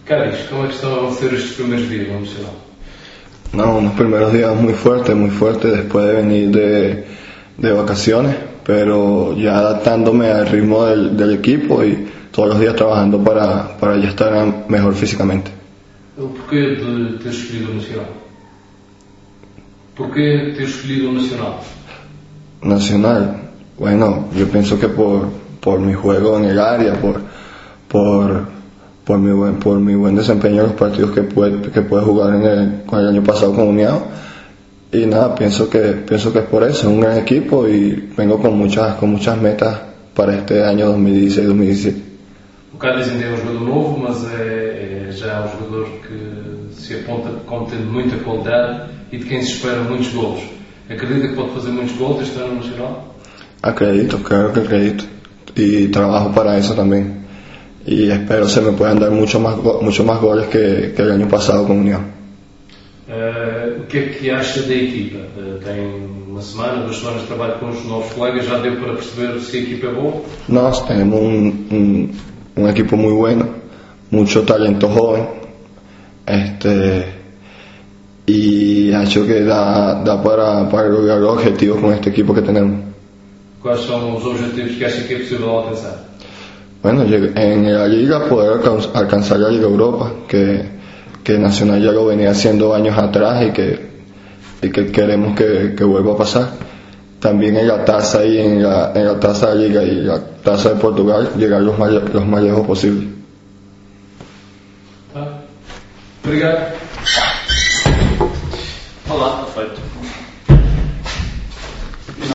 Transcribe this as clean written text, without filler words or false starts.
Caris, como é que estão a ser estes primeiros dias no Nacional? No, unos primeros días muy fuertes después de venir de vacaciones, pero ya adaptándome al ritmo del equipo y todos los días trabajando para ya estar mejor físicamente. O porquê de ter escolhido o Nacional? Porquê ter escolhido o Nacional? Nacional, bueno, yo pienso que por mi juego en el área, por mi buen desempeño en los partidos que pude jugar con el año pasado con União. Y nada, pienso que es por eso, es un gran equipo y vengo con muchas metas para este año 2016-2017. O Cádiz ainda é um jogador novo, mas já é um jogador que se aponta como tendo muita qualidade e de quem se espera muitos golos. Acredita que pode fazer muitos golos este ano no Nacional? Acredito, claro que acredito. Y trabajo para eso también. Y espero se me puedan dar mucho más goles que el año pasado con União. O que é que acha da equipa? Tem uma semana, 2 semanas de trabalho com os novos colegas, já deu para perceber se a equipa é boa? Nós tenemos un equipo muy bueno, mucho talento joven, y ha hecho que da para lograr los objetivos con este equipo que tenemos. Quais são os objetivos que acha que é possível alcançar? Bueno, en la liga poder alcanzar la Liga Europa, que Nacional ya lo venía haciendo años atrás y que queremos que vuelva a pasar. También en la tasa y en la tasa de liga y la tasa de Portugal llegar los más lejos posible. Obrigado. Olá, perfeito.